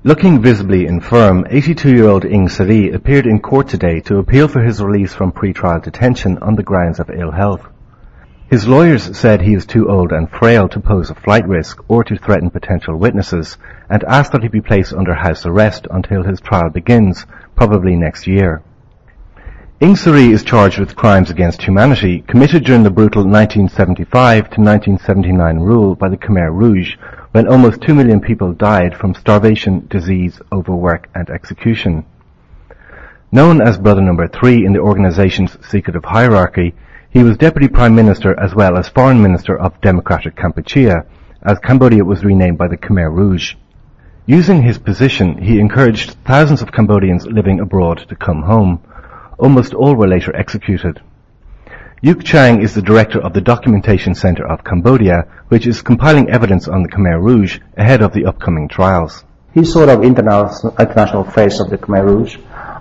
Looking visibly infirm, 82-year-old Ieng Sary appeared in court today to appeal for his release from pre-trial detention on the grounds of ill health. His lawyers said he is too old and frail to pose a flight risk or to threaten potential witnesses, and asked that he be placed under house arrest until his trial begins, probably next year. Ieng Sary is charged with crimes against humanity committed during the brutal 1975 to 1979 rule by the Khmer Rouge, when almost 2 million people died from starvation, disease, overwork and execution. Known as Brother Number 3 in the organization's secretive hierarchy, he was Deputy Prime Minister as well as Foreign Minister of Democratic Kampuchea, as Cambodia was renamed by the Khmer Rouge. Using his position, he encouraged thousands of Cambodians living abroad to come home. Almost all were later executed. Yuk Chang is the director of the Documentation Center of Cambodia, which is compiling evidence on the Khmer Rouge ahead of the upcoming trials. He's sort of international face of the Khmer Rouge,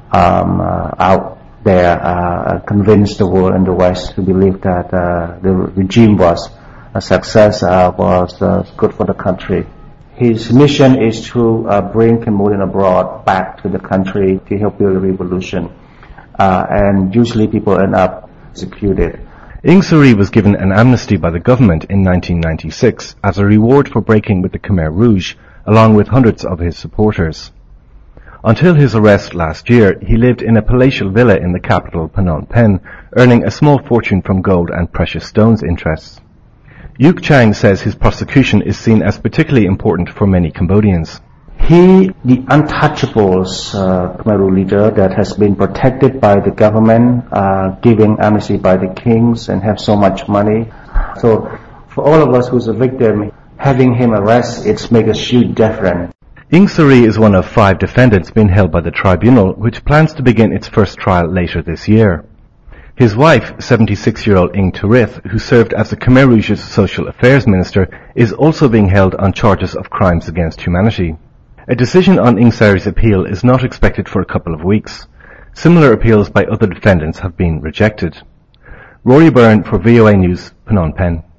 out there, convinced the world and the West to believe that the regime was a success, was good for the country. His mission is to bring Cambodian abroad back to the country to help build a revolution, and usually people end up executed. Ieng Sary was given an amnesty by the government in 1996 as a reward for breaking with the Khmer Rouge, along with hundreds of his supporters. Until his arrest last year, he lived in a palatial villa in the capital, Phnom Penh, earning a small fortune from gold and precious stones interests. Yuk Chang says his prosecution is seen as particularly important for many Cambodians. He, the untouchables Khmer Rouge leader that has been protected by the government, giving amnesty by the kings and have so much money. So for all of us who's a victim, having him arrested, it's make a huge difference. Ieng Sary is one of 5 defendants being held by the tribunal, which plans to begin its first trial later this year. His wife, 76-year-old Ieng Turith, who served as the Khmer Rouge's Social Affairs Minister, is also being held on charges of crimes against humanity. A decision on Ieng Sary's appeal is not expected for a couple of weeks. Similar appeals by other defendants have been rejected. Rory Byrne for VOA News, Phnom Penh.